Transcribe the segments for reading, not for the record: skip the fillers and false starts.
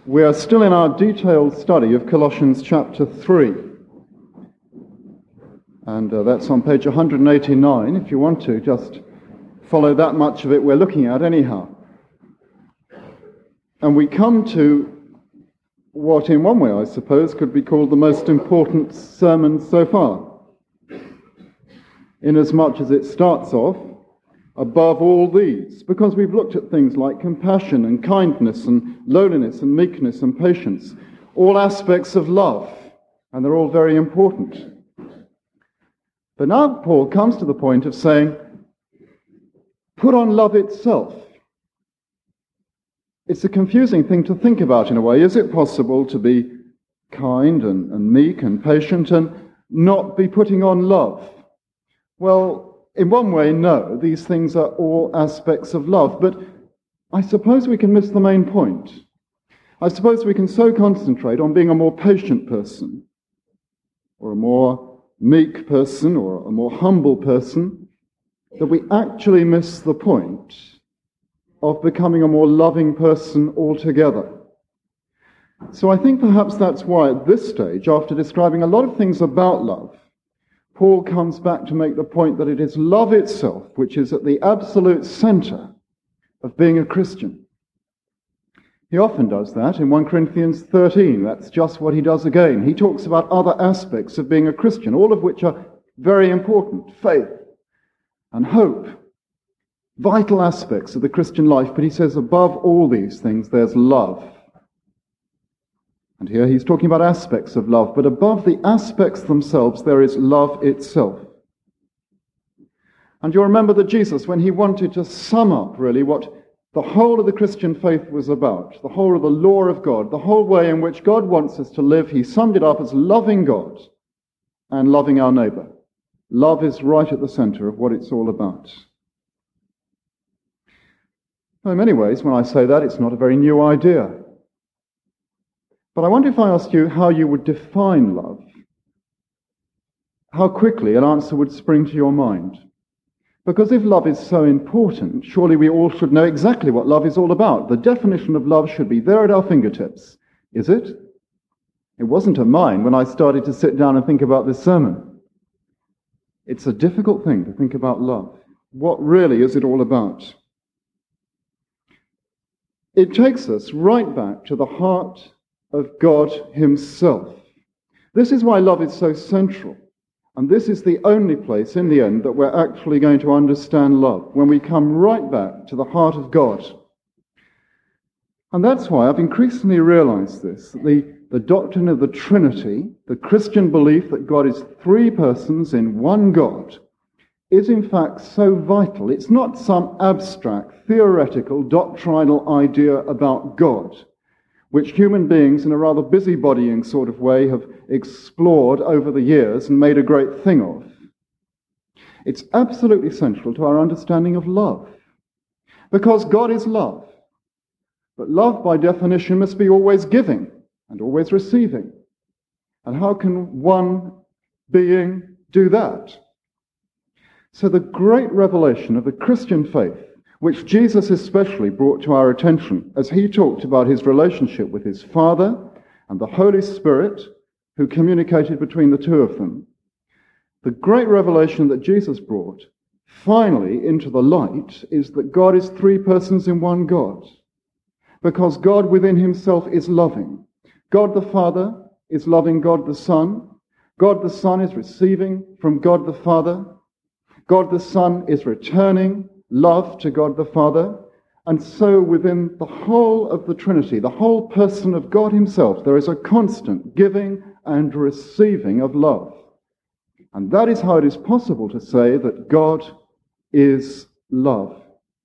We are still in our detailed study of Colossians chapter 3. And that's on page 189. If you want to, just follow that much of it we're looking at anyhow. And we come to what in one way, I suppose, could be called the most important sermon so far. Inasmuch as it starts off, above all these, because we've looked at things like compassion and kindness and lowliness and meekness and patience, all aspects of love, and they're all very important. But now Paul comes to the point of saying, put on love itself. It's a confusing thing to think about in a way. Is it possible to be kind and meek and patient and not be putting on love? Well, in one way, no. These things are all aspects of love. But I suppose we can miss the main point. I suppose we can so concentrate on being a more patient person, or a more meek person, or a more humble person, that we actually miss the point of becoming a more loving person altogether. So I think perhaps that's why at this stage, after describing a lot of things about love, Paul comes back to make the point that it is love itself which is at the absolute center of being a Christian. He often does that in 1 Corinthians 13. That's just what he does again. He talks about other aspects of being a Christian, all of which are very important. Faith and hope, vital aspects of the Christian life. But he says above all these things there's love. And here he's talking about aspects of love, but above the aspects themselves, there is love itself. And you'll remember that Jesus, when he wanted to sum up really what the whole of the Christian faith was about, the whole of the law of God, the whole way in which God wants us to live, he summed it up as loving God and loving our neighbor. Love is right at the center of what it's all about. Now, in many ways, when I say that, it's not a very new idea. But I wonder if I asked you how you would define love, how quickly an answer would spring to your mind. Because if love is so important, surely we all should know exactly what love is all about. The definition of love should be there at our fingertips. Is it? It wasn't at mine when I started to sit down and think about this sermon. It's a difficult thing to think about love. What really is it all about? It takes us right back to the heart of God himself. This is why love is so central. And this is the only place in the end that we're actually going to understand love, when we come right back to the heart of God. And that's why I've increasingly realized this, that the doctrine of the Trinity, the Christian belief that God is three persons in one God, is in fact so vital. It's not some abstract, theoretical, doctrinal idea about God, which human beings in a rather busybodying sort of way have explored over the years and made a great thing of. It's absolutely central to our understanding of love, because God is love. But love, by definition, must be always giving and always receiving. And how can one being do that? So the great revelation of the Christian faith, which Jesus especially brought to our attention as he talked about his relationship with his Father and the Holy Spirit, who communicated between the two of them. The great revelation that Jesus brought finally into the light is that God is three persons in one God, because God within himself is loving. God the Father is loving God the Son. God the Son is receiving from God the Father. God the Son is returning love to God the Father. And so within the whole of the Trinity, the whole person of God himself, there is a constant giving and receiving of love. And that is how it is possible to say that God is love.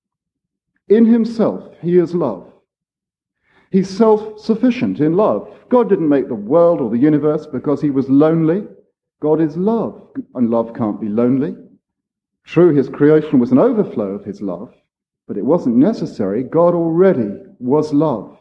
In himself, he is love. He's self-sufficient in love. God didn't make the world or the universe because he was lonely. God is love, and love can't be lonely. True, his creation was an overflow of his love, but it wasn't necessary. God already was love.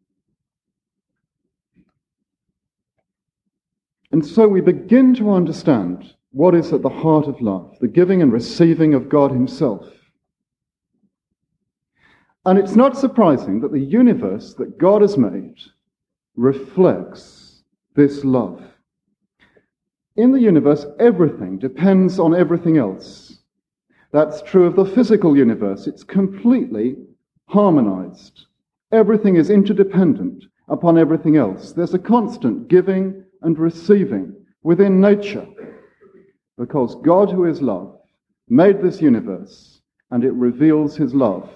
And so we begin to understand what is at the heart of love, the giving and receiving of God himself. And it's not surprising that the universe that God has made reflects this love. In the universe, everything depends on everything else. That's true of the physical universe. It's completely harmonized. Everything is interdependent upon everything else. There's a constant giving and receiving within nature, because God, who is love, made this universe, and it reveals his love.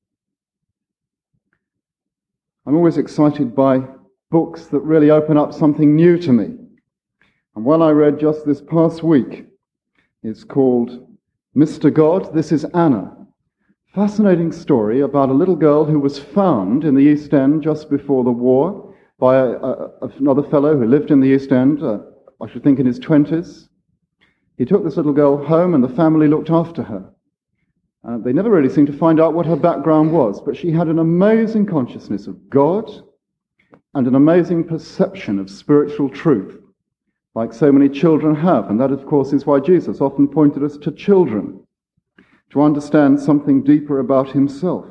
I'm always excited by books that really open up something new to me. And one I read just this past week is called Mr. God, This is Anna. Fascinating story about a little girl who was found in the East End just before the war by another fellow who lived in the East End, I should think in his 20s. He took this little girl home and the family looked after her. They never really seemed to find out what her background was, but she had an amazing consciousness of God and an amazing perception of spiritual truth, like so many children have. And that, of course, is why Jesus often pointed us to children, to understand something deeper about himself.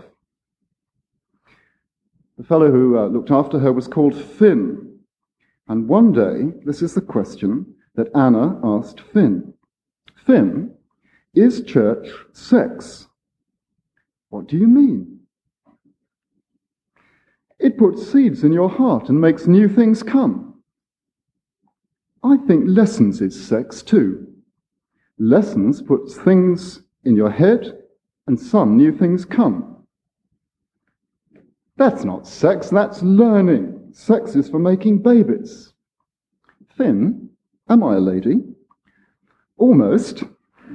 The fellow who looked after her was called Finn. And one day, this is the question that Anna asked Finn. Finn, is church sex? What do you mean? It puts seeds in your heart and makes new things come. I think lessons is sex too. Lessons puts things in your head and some new things come. That's not sex, that's learning. Sex is for making babies. Finn, am I a lady? Almost.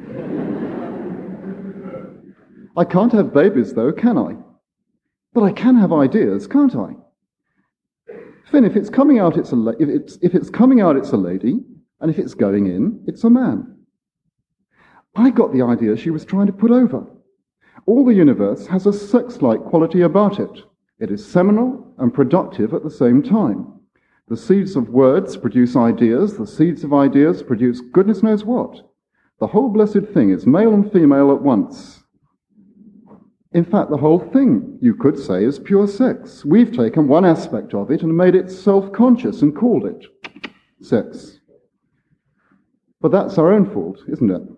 I can't have babies though, can I? But I can have ideas, can't I? Finn, if it's coming out, it's a lady, and if it's going in, it's a man. I got the idea she was trying to put over. All the universe has a sex-like quality about it. It is seminal and productive at the same time. The seeds of words produce ideas. The seeds of ideas produce goodness knows what. The whole blessed thing is male and female at once. In fact, the whole thing, you could say, is pure sex. We've taken one aspect of it and made it self-conscious and called it sex. But that's our own fault, isn't it?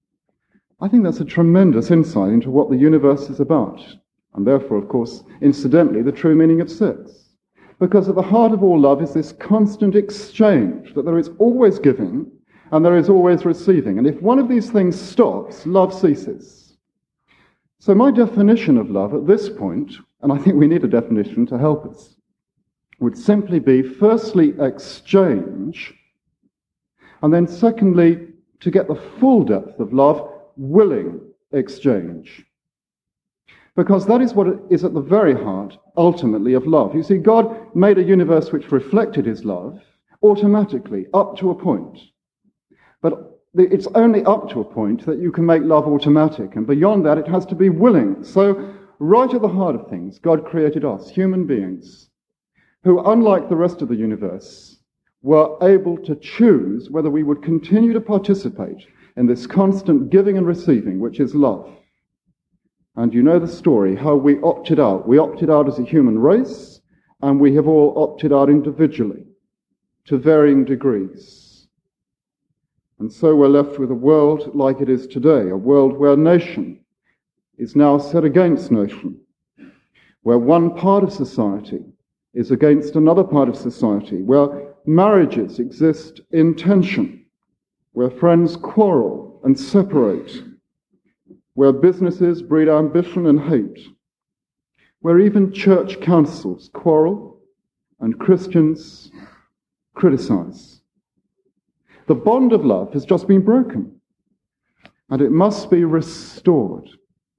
I think that's a tremendous insight into what the universe is about, and therefore, of course, incidentally, the true meaning of sex. Because at the heart of all love is this constant exchange, that there is always giving and there is always receiving. And if one of these things stops, love ceases. So my definition of love at this point, and I think we need a definition to help us, would simply be, firstly, exchange, and then secondly, to get the full depth of love, willing exchange. Because that is what is at the very heart, ultimately, of love. You see, God made a universe which reflected his love automatically, up to a point. But it's only up to a point that you can make love automatic, and beyond that it has to be willing. So, right at the heart of things, God created us, human beings, who, unlike the rest of the universe, were able to choose whether we would continue to participate in this constant giving and receiving, which is love. And you know the story, how we opted out. We opted out as a human race, and we have all opted out individually, to varying degrees. And so we're left with a world like it is today, a world where nation is now set against nation, where one part of society is against another part of society, where marriages exist in tension, where friends quarrel and separate, where businesses breed ambition and hate, where even church councils quarrel and Christians criticize. The bond of love has just been broken, and it must be restored.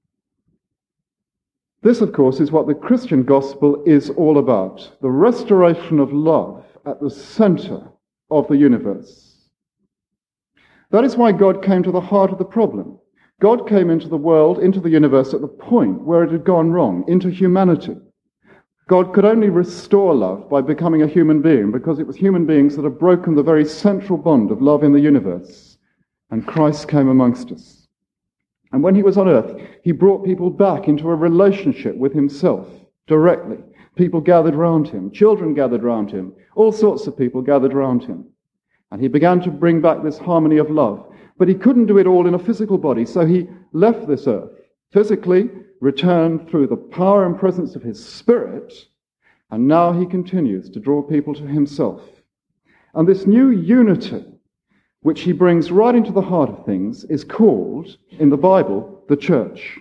This, of course, is what the Christian gospel is all about, the restoration of love at the center of the universe. That is why God came to the heart of the problem. God came into the world, into the universe at the point where it had gone wrong, into humanity. God could only restore love by becoming a human being, because it was human beings that had broken the very central bond of love in the universe. And Christ came amongst us. And when he was on earth, he brought people back into a relationship with himself directly. People gathered round him. Children gathered round him. All sorts of people gathered round him. And he began to bring back this harmony of love. But he couldn't do it all in a physical body, so he left this earth physically, returned through the power and presence of his Spirit, and now he continues to draw people to himself. And this new unity, which he brings right into the heart of things, is called, in the Bible, the church.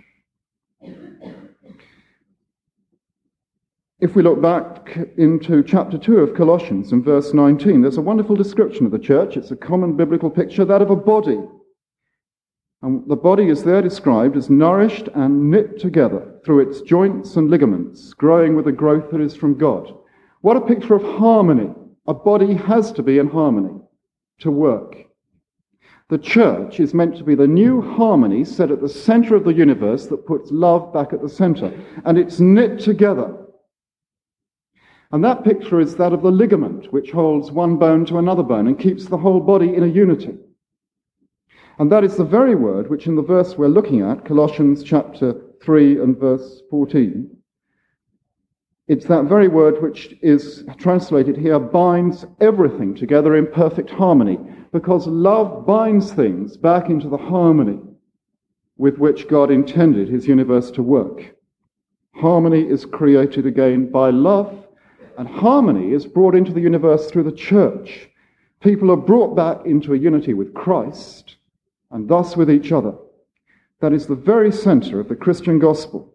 If we look back into chapter 2 of Colossians and verse 19, there's a wonderful description of the church. It's a common biblical picture, that of a body. And the body is there described as nourished and knit together through its joints and ligaments, growing with a growth that is from God. What a picture of harmony. A body has to be in harmony to work. The church is meant to be the new harmony set at the center of the universe that puts love back at the center. And it's knit together. And that picture is that of the ligament, which holds one bone to another bone and keeps the whole body in a unity. And that is the very word which in the verse we're looking at, Colossians chapter 3 and verse 14, it's that very word which is translated here, binds everything together in perfect harmony, because love binds things back into the harmony with which God intended his universe to work. Harmony is created again by love, and harmony is brought into the universe through the church. People are brought back into a unity with Christ, and thus with each other. That is the very center of the Christian gospel.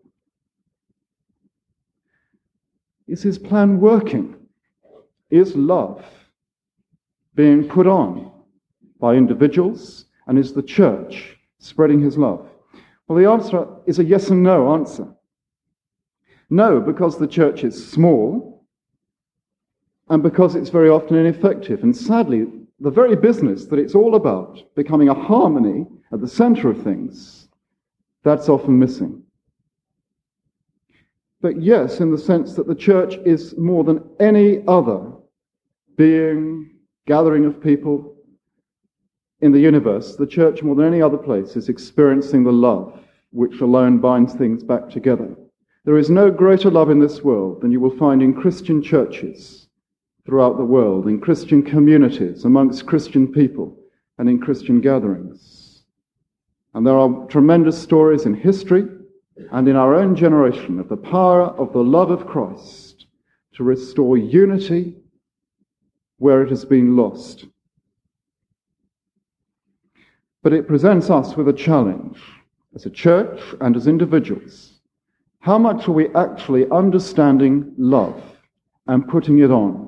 Is his plan working? Is love being put on by individuals, and is the church spreading his love? Well, the answer is a yes and no answer. No, because the church is small, and because it's very often ineffective. And sadly, the very business that it's all about, becoming a harmony at the center of things, that's often missing. But yes, in the sense that the church is more than any other gathering of people in the universe, the church more than any other place is experiencing the love which alone binds things back together. There is no greater love in this world than you will find in Christian churches throughout the world, in Christian communities, amongst Christian people, and in Christian gatherings. And there are tremendous stories in history and in our own generation of the power of the love of Christ to restore unity where it has been lost. But it presents us with a challenge as a church and as individuals. How much are we actually understanding love and putting it on?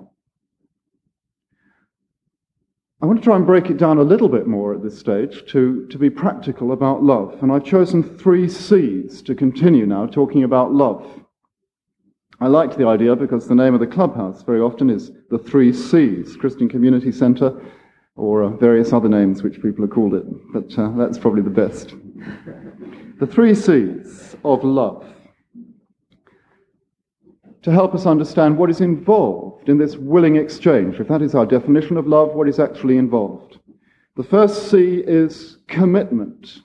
I want to try and break it down a little bit more at this stage to be practical about love. And I've chosen 3 C's to continue now talking about love. I liked the idea because the name of the clubhouse very often is the 3 C's, Christian Community Centre, or various other names which people have called it. But that's probably the best. The 3 C's of love. To help us understand what is involved in this willing exchange. If that is our definition of love, what is actually involved? The first C is commitment.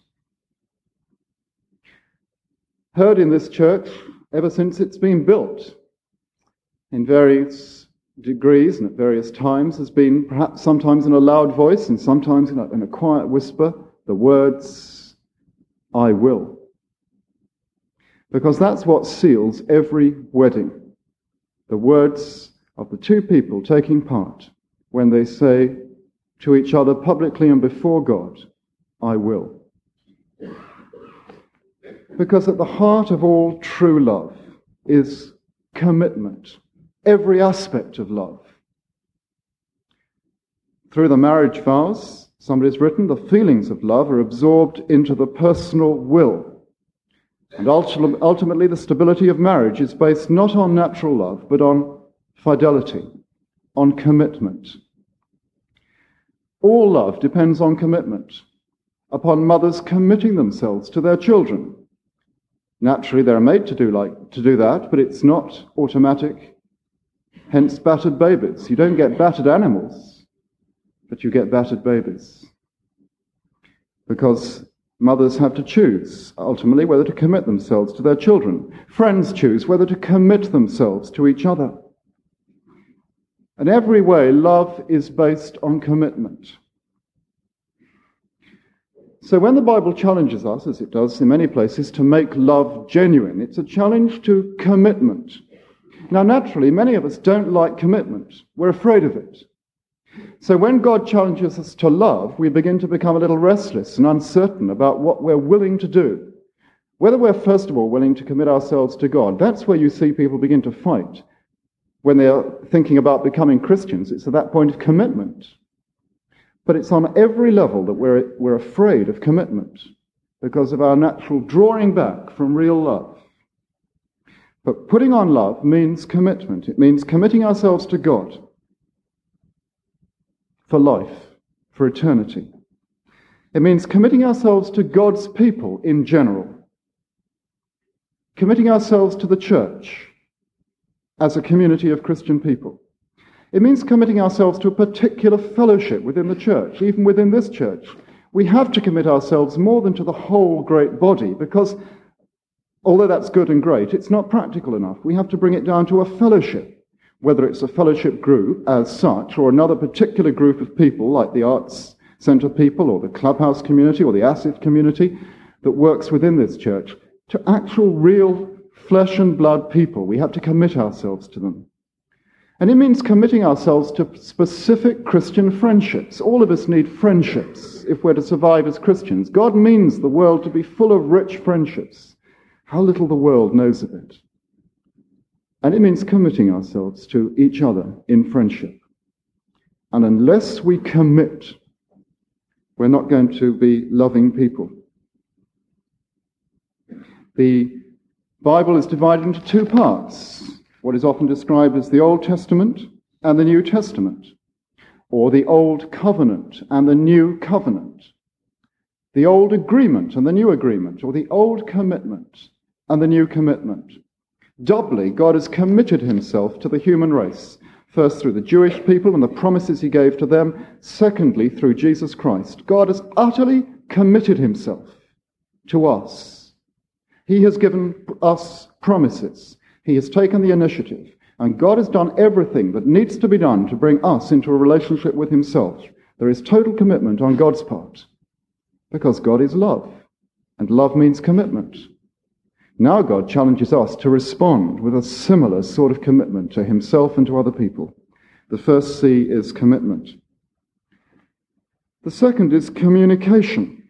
Heard in this church ever since it's been built in various degrees and at various times has been perhaps sometimes in a loud voice and sometimes in a quiet whisper, the words, I will. Because that's what seals every wedding. The words of the 2 people taking part when they say to each other publicly and before God, I will. Because at the heart of all true love is commitment, every aspect of love. Through the marriage vows, somebody's written, the feelings of love are absorbed into the personal will. And ultimately, the stability of marriage is based not on natural love, but on fidelity, on commitment. All love depends on commitment, upon mothers committing themselves to their children. Naturally, they're made to do that, but it's not automatic. Hence, battered babies. You don't get battered animals, but you get battered babies. Because Mothers have to choose, ultimately, whether to commit themselves to their children. Friends choose whether to commit themselves to each other. In every way, love is based on commitment. So when the Bible challenges us, as it does in many places, to make love genuine, it's a challenge to commitment. Now, naturally, many of us don't like commitment. We're afraid of it. So when God challenges us to love, we begin to become a little restless and uncertain about what we're willing to do. Whether we're, first of all, willing to commit ourselves to God, that's where you see people begin to fight. When they're thinking about becoming Christians, it's at that point of commitment. But it's on every level that we're afraid of commitment because of our natural drawing back from real love. But putting on love means commitment. It means committing ourselves to God for life, for eternity. It means committing ourselves to God's people in general. Committing ourselves to the church as a community of Christian people. It means committing ourselves to a particular fellowship within the church, even within this church. We have to commit ourselves more than to the whole great body, because although that's good and great, it's not practical enough. We have to bring it down to a fellowship, whether it's a fellowship group as such, or another particular group of people, like the Arts Centre people, or the Clubhouse community, or the Asif community, that works within this church, to actual real flesh and blood people. We have to commit ourselves to them. And it means committing ourselves to specific Christian friendships. All of us need friendships if we're to survive as Christians. God means the world to be full of rich friendships. How little the world knows of it. And it means committing ourselves to each other in friendship. And unless we commit, we're not going to be loving people. The Bible is divided into two parts. What is often described as the Old Testament and the New Testament, or the Old Covenant and the New Covenant, the Old Agreement and the New Agreement, or the Old Commitment and the New Commitment. Doubly, God has committed himself to the human race, first through the Jewish people and the promises he gave to them, secondly, through Jesus Christ. God has utterly committed himself to us. He has given us promises. He has taken the initiative, and God has done everything that needs to be done to bring us into a relationship with himself. There is total commitment on God's part, because God is love, and love means commitment. Now God challenges us to respond with a similar sort of commitment to himself and to other people. The first C is commitment. The second is communication.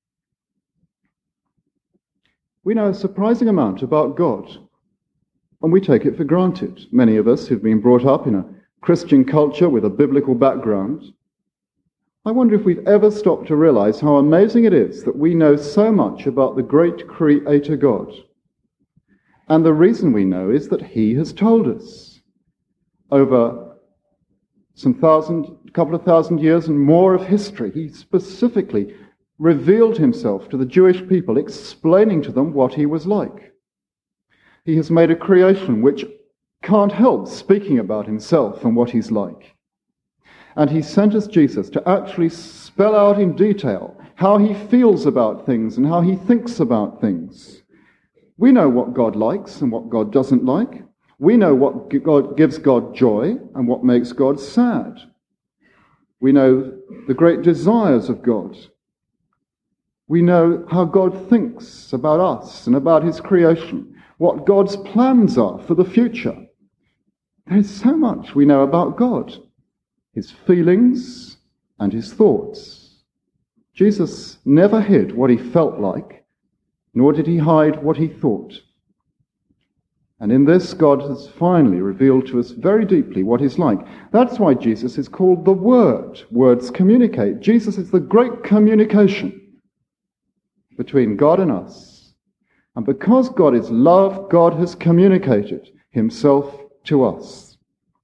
We know a surprising amount about God, and we take it for granted. Many of us who've been brought up in a Christian culture with a biblical background, I wonder if we've ever stopped to realize how amazing it is that we know so much about the great Creator God. And the reason we know is that he has told us. Over couple of thousand years and more of history, he specifically revealed himself to the Jewish people, explaining to them what he was like. He has made a creation which can't help speaking about himself and what he's like. And he sent us Jesus to actually spell out in detail how he feels about things and how he thinks about things. We know what God likes and what God doesn't like. We know what gives God joy and what makes God sad. We know the great desires of God. We know how God thinks about us and about his creation, what God's plans are for the future. There's so much we know about God, his feelings and his thoughts. Jesus never hid what he felt like, nor did he hide what he thought. And in this, God has finally revealed to us very deeply what he's like. That's why Jesus is called the Word. Words communicate. Jesus is the great communication between God and us. And because God is love, God has communicated himself to us.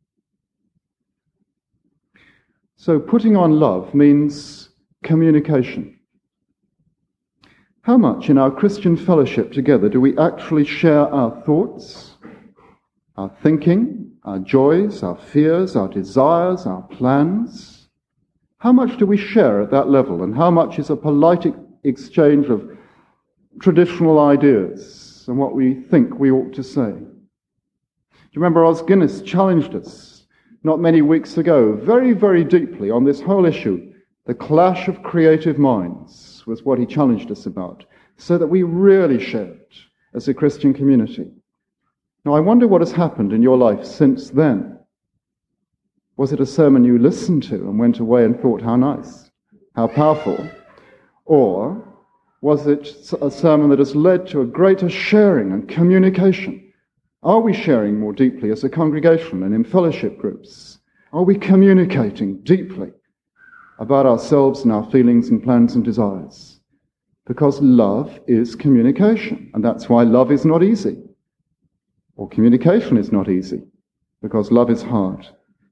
So putting on love means communication. How much in our Christian fellowship together do we actually share our thoughts, our thinking, our joys, our fears, our desires, our plans? How much do we share at that level, and how much is a exchange of traditional ideas and what we think we ought to say. Do you remember Os Guinness challenged us not many weeks ago very, very deeply on this whole issue? The clash of creative minds was what he challenged us about, so that we really shared as a Christian community. Now, I wonder what has happened in your life since then. Was it a sermon you listened to and went away and thought, how nice, how powerful? Or was it a sermon that has led to a greater sharing and communication? Are we sharing more deeply as a congregation and in fellowship groups? Are we communicating deeply about ourselves and our feelings and plans and desires? Because love is communication, and that's why love is not easy. Or communication is not easy, because love is hard.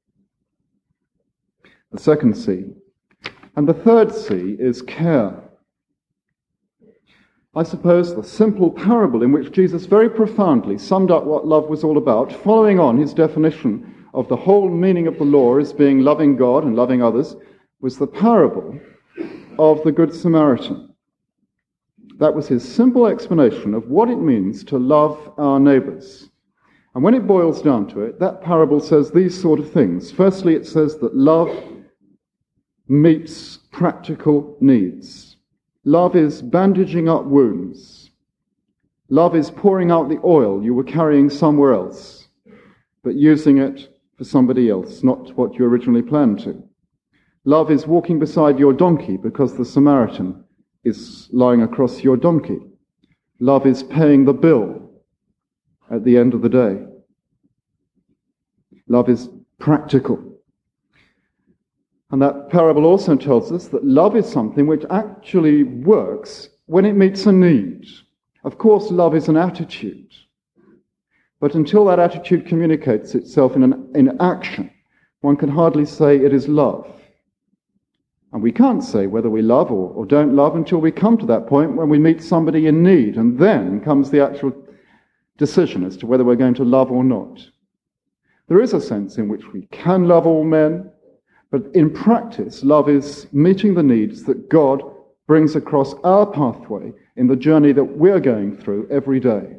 The second C. And the third C is care. I suppose the simple parable in which Jesus very profoundly summed up what love was all about, following on his definition of the whole meaning of the law as being loving God and loving others, was the parable of the Good Samaritan. That was his simple explanation of what it means to love our neighbours. And when it boils down to it, that parable says these sort of things. Firstly, it says that love meets practical needs. Love is bandaging up wounds. Love is pouring out the oil you were carrying somewhere else, but using it for somebody else, not what you originally planned to. Love is walking beside your donkey because the Samaritan is lying across your donkey. Love is paying the bill at the end of the day. Love is practical. And that parable also tells us that love is something which actually works when it meets a need. Of course, love is an attitude. But until that attitude communicates itself in action, one can hardly say it is love. And we can't say whether we love or don't love until we come to that point when we meet somebody in need. And then comes the actual decision as to whether we're going to love or not. There is a sense in which we can love all men, but in practice, love is meeting the needs that God brings across our pathway in the journey that we're going through every day.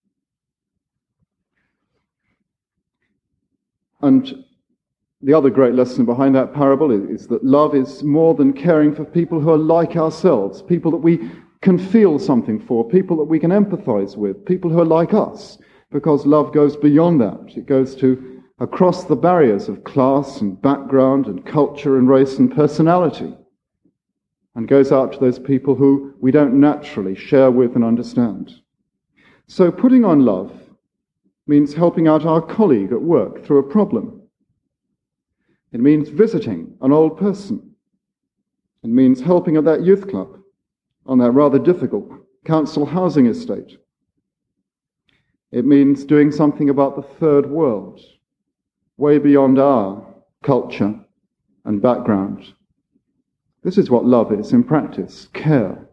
And the other great lesson behind that parable is that love is more than caring for people who are like ourselves, people that we can feel something for, people that we can empathize with, people who are like us, because love goes beyond that. It goes to across the barriers of class and background and culture and race and personality, and goes out to those people who we don't naturally share with and understand. So putting on love means helping out our colleague at work through a problem. It means visiting an old person. It means helping at that youth club on that rather difficult council housing estate. It means doing something about the third world, way beyond our culture and background. This is what love is in practice, care.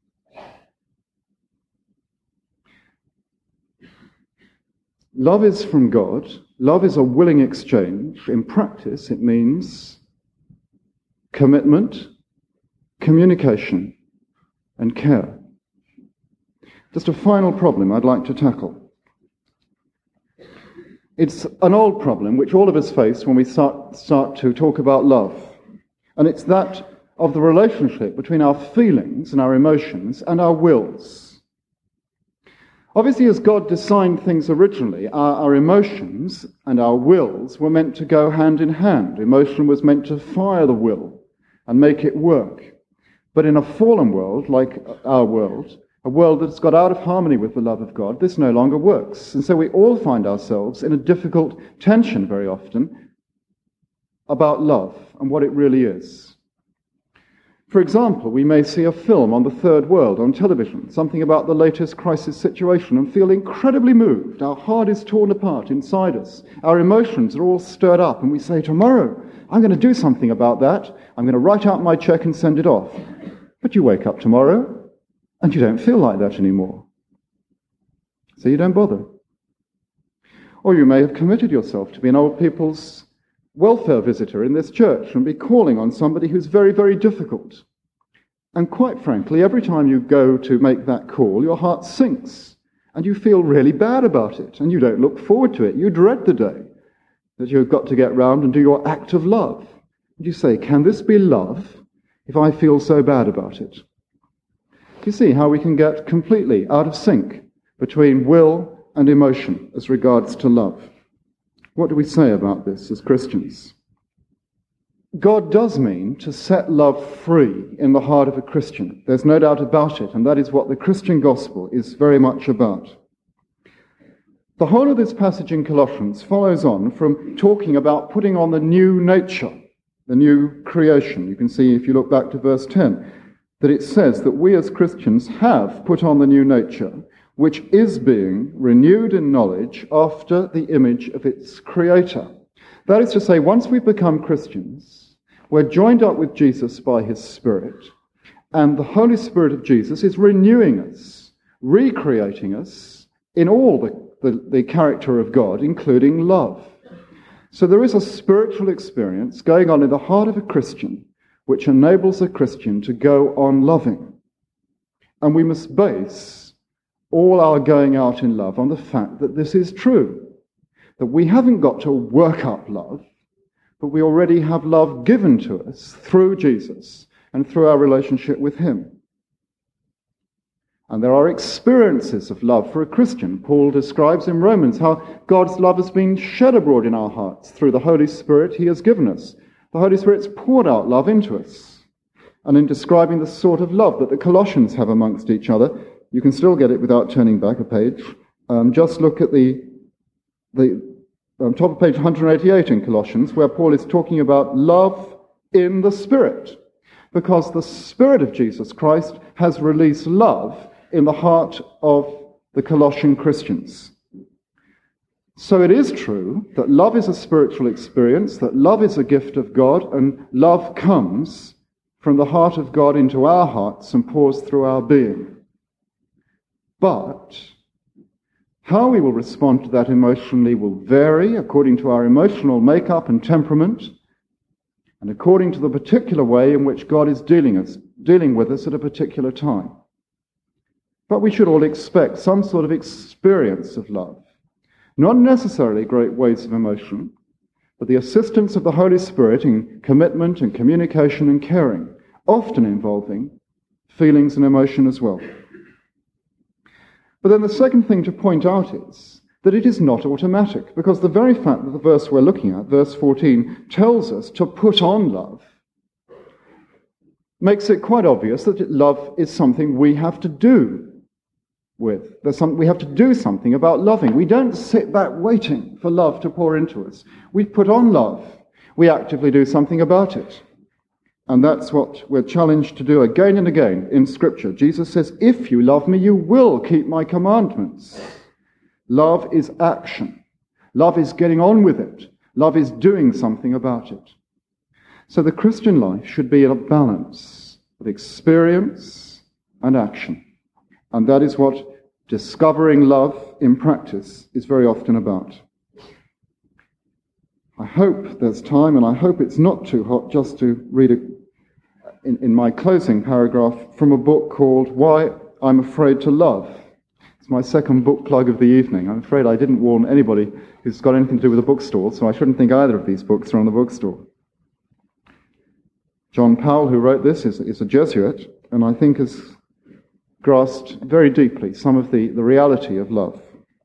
Love is from God. Love is a willing exchange. In practice, it means commitment, communication, and care. Just a final problem I'd like to tackle. It's an old problem which all of us face when we start to talk about love. And it's that of the relationship between our feelings and our emotions and our wills. Obviously, as God designed things originally, our emotions and our wills were meant to go hand in hand. Emotion was meant to fire the will and make it work. But in a fallen world, like our world, a world that's got out of harmony with the love of God, this no longer works. And so we all find ourselves in a difficult tension very often about love and what it really is. For example, we may see a film on the third world on television, something about the latest crisis situation, and feel incredibly moved. Our heart is torn apart inside us. Our emotions are all stirred up, and we say, tomorrow, I'm going to do something about that. I'm going to write out my check and send it off. But you wake up tomorrow, and you don't feel like that anymore. So you don't bother. Or you may have committed yourself to be an old people's welfare visitor in this church and be calling on somebody who's very, very difficult. And quite frankly, every time you go to make that call, your heart sinks, and you feel really bad about it, and you don't look forward to it. You dread the day that you've got to get round and do your act of love. And you say, can this be love if I feel so bad about it? You see how we can get completely out of sync between will and emotion as regards to love. What do we say about this as Christians? God does mean to set love free in the heart of a Christian. There's no doubt about it, and that is what the Christian gospel is very much about. The whole of this passage in Colossians follows on from talking about putting on the new nature, the new creation. You can see, if you look back to verse 10, that it says that we as Christians have put on the new nature, which is being renewed in knowledge after the image of its creator. That is to say, once we've become Christians, we're joined up with Jesus by his Spirit, and the Holy Spirit of Jesus is renewing us, recreating us in all the character of God, including love. So there is a spiritual experience going on in the heart of a Christian which enables a Christian to go on loving. And we must base all our going out in love on the fact that this is true. That we haven't got to work up love, but we already have love given to us through Jesus and through our relationship with him. And there are experiences of love for a Christian. Paul describes in Romans how God's love has been shed abroad in our hearts through the Holy Spirit he has given us. The Holy Spirit's poured out love into us. And in describing the sort of love that the Colossians have amongst each other, you can still get it without turning back a page. Just look at the top of page 188 in Colossians, where Paul is talking about love in the Spirit, because the Spirit of Jesus Christ has released love in the heart of the Colossian Christians. So it is true that love is a spiritual experience, that love is a gift of God, and love comes from the heart of God into our hearts and pours through our being. But how we will respond to that emotionally will vary according to our emotional makeup and temperament, and according to the particular way in which God is dealing with us at a particular time. But we should all expect some sort of experience of love. Not necessarily great waves of emotion, but the assistance of the Holy Spirit in commitment and communication and caring, often involving feelings and emotion as well. But then the second thing to point out is that it is not automatic, because the very fact that the verse we're looking at, verse 14, tells us to put on love, makes it quite obvious that love is something we have to do with. We have to do something about loving. We don't sit back waiting for love to pour into us. We put on love. We actively do something about it. And that's what we're challenged to do again and again in Scripture. Jesus says, if you love me, you will keep my commandments. Love is action. Love is getting on with it. Love is doing something about it. So the Christian life should be in a balance of experience and action. And that is what discovering love in practice is very often about. I hope there's time, and I hope it's not too hot just to read in my closing paragraph from a book called Why I'm Afraid to Love. It's my second book plug of the evening. I'm afraid I didn't warn anybody who's got anything to do with a bookstore, so I shouldn't think either of these books are on the bookstore. John Powell, who wrote this, is a Jesuit, and I think has grasped very deeply some of the reality of love.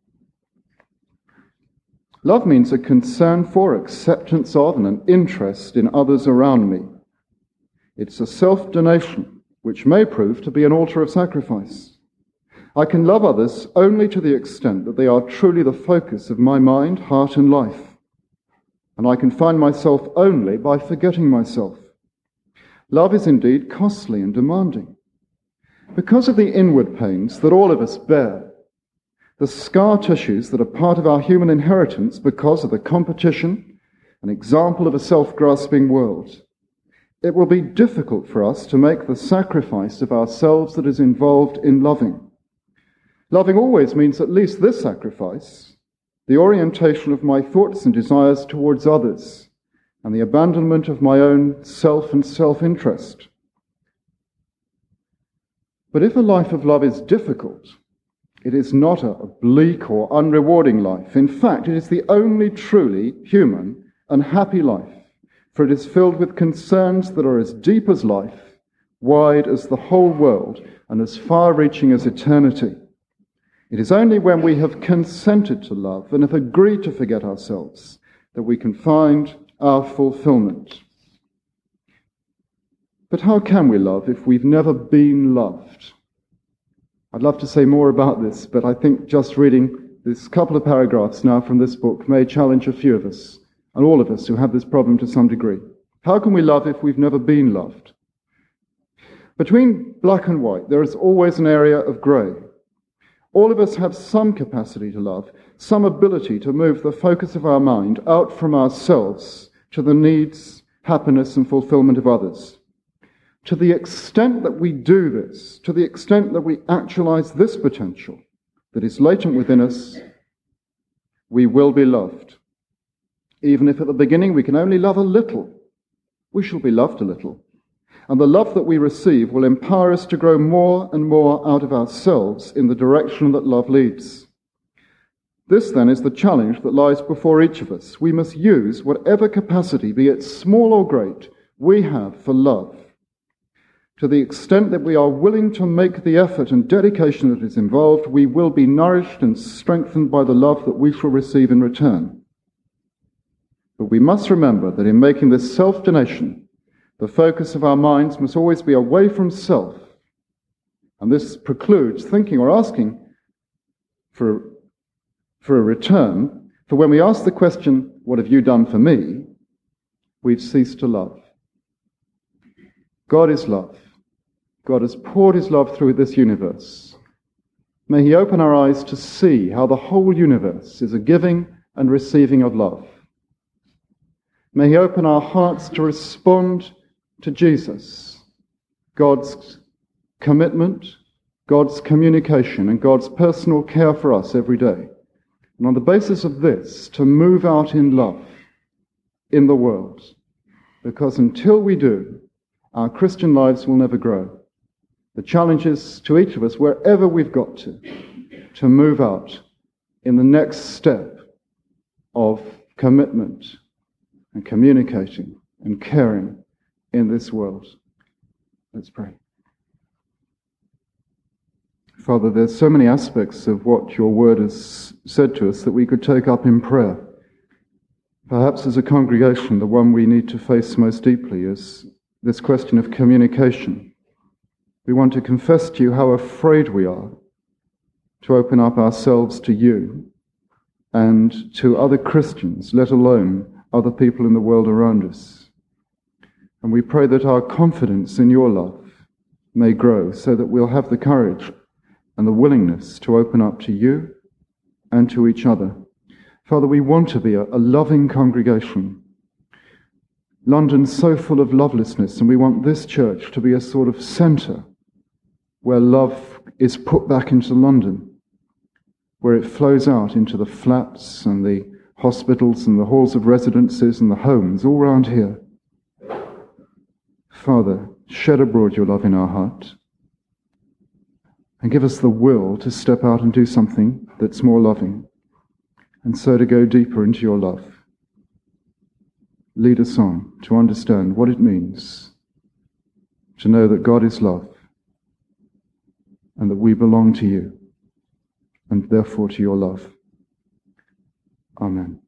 Love means a concern for, acceptance of, and an interest in others around me. It's a self-donation, which may prove to be an altar of sacrifice. I can love others only to the extent that they are truly the focus of my mind, heart, and life. And I can find myself only by forgetting myself. Love is indeed costly and demanding. Because of the inward pains that all of us bear, the scar tissues that are part of our human inheritance because of the competition, an example of a self-grasping world, it will be difficult for us to make the sacrifice of ourselves that is involved in loving. Loving always means at least this sacrifice, the orientation of my thoughts and desires towards others, and the abandonment of my own self and self-interest. But if a life of love is difficult, it is not a bleak or unrewarding life. In fact, it is the only truly human and happy life, for it is filled with concerns that are as deep as life, wide as the whole world, and as far-reaching as eternity. It is only when we have consented to love and have agreed to forget ourselves that we can find our fulfillment. But how can we love if we've never been loved? I'd love to say more about this, but I think just reading this couple of paragraphs now from this book may challenge a few of us, and all of us who have this problem to some degree. How can we love if we've never been loved? Between black and white, there is always an area of grey. All of us have some capacity to love, some ability to move the focus of our mind out from ourselves to the needs, happiness, and fulfillment of others. To the extent that we do this, to the extent that we actualize this potential that is latent within us, we will be loved. Even if at the beginning we can only love a little, we shall be loved a little. And the love that we receive will empower us to grow more and more out of ourselves in the direction that love leads. This, then, is the challenge that lies before each of us. We must use whatever capacity, be it small or great, we have for love. To the extent that we are willing to make the effort and dedication that is involved, we will be nourished and strengthened by the love that we shall receive in return. But we must remember that in making this self-donation, the focus of our minds must always be away from self. And this precludes thinking or asking for a return. For when we ask the question, "What have you done for me?" we've ceased to love. God is love. God has poured his love through this universe. May he open our eyes to see how the whole universe is a giving and receiving of love. May he open our hearts to respond to Jesus, God's commitment, God's communication, and God's personal care for us every day. And on the basis of this, to move out in love in the world. Because until we do, our Christian lives will never grow. The challenge is to each of us, wherever we've got to move out in the next step of commitment and communicating and caring in this world. Let's pray. Father, there's so many aspects of what your word has said to us that we could take up in prayer. Perhaps as a congregation, the one we need to face most deeply is this question of communication. We want to confess to you how afraid we are to open up ourselves to you and to other Christians, let alone other people in the world around us. And we pray that our confidence in your love may grow so that we'll have the courage and the willingness to open up to you and to each other. Father, we want to be a loving congregation. London's so full of lovelessness, and we want this church to be a sort of centre where love is put back into London, where it flows out into the flats and the hospitals and the halls of residences and the homes all around here. Father, shed abroad your love in our heart and give us the will to step out and do something that's more loving, and so to go deeper into your love. Lead us on to understand what it means to know that God is love and that we belong to you and therefore to your love. Amen.